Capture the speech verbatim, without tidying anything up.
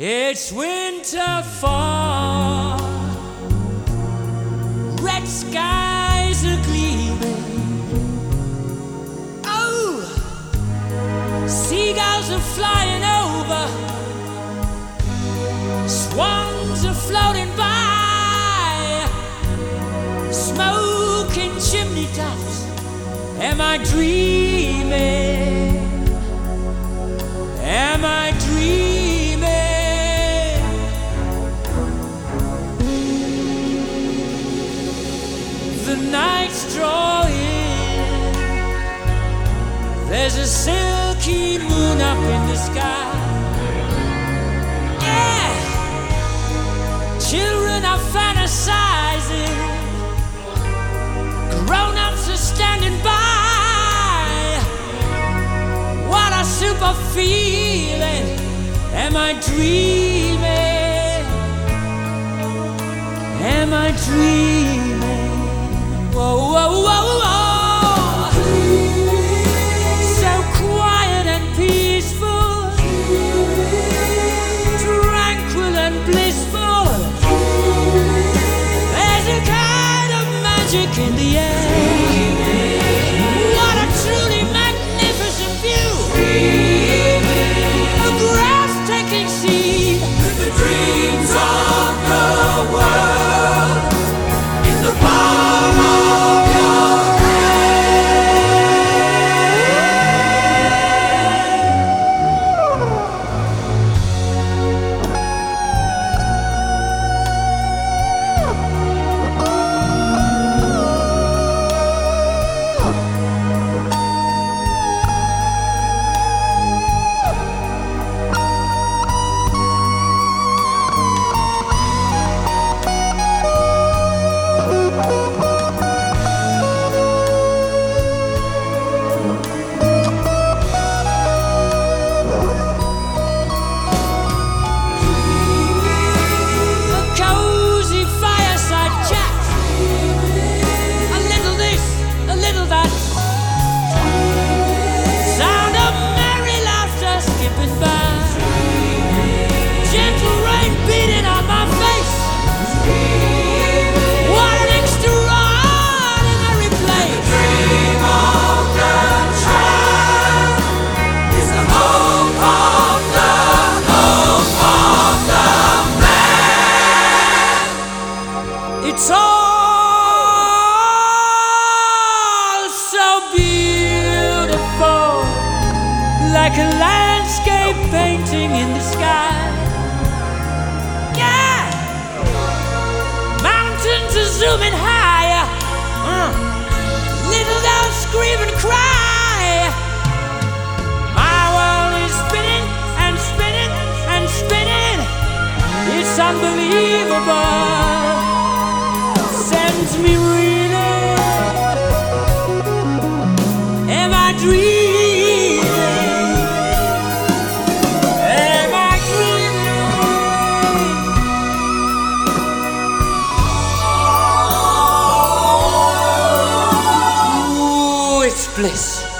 It's winter fall, red skies are gleaming. Oh, seagulls are flying over, swans are floating by, smoking chimney tops. Am I dreaming? Am I dreaming? The night's drawing, there's a silky moon up in the sky. Yeah, children are fantasizing, grown-ups are standing by. What a super feeling. Am I dreaming? Am I dreaming? Whoa, whoa, whoa, whoa. So quiet and peaceful, tranquil and blissful. There's a kind of magic in the air. What a truly magnificent view. A breathtaking scene. The dreams of the world in the palm of your it's all so beautiful, like a landscape painting in the sky. Yeah, mountains are zooming higher, uh. Little dogs scream and cry. My world is spinning and spinning and spinning. It's unbelievable. Sends me reeling. Am I dreaming? Am I dreaming? Ooh, it's bliss.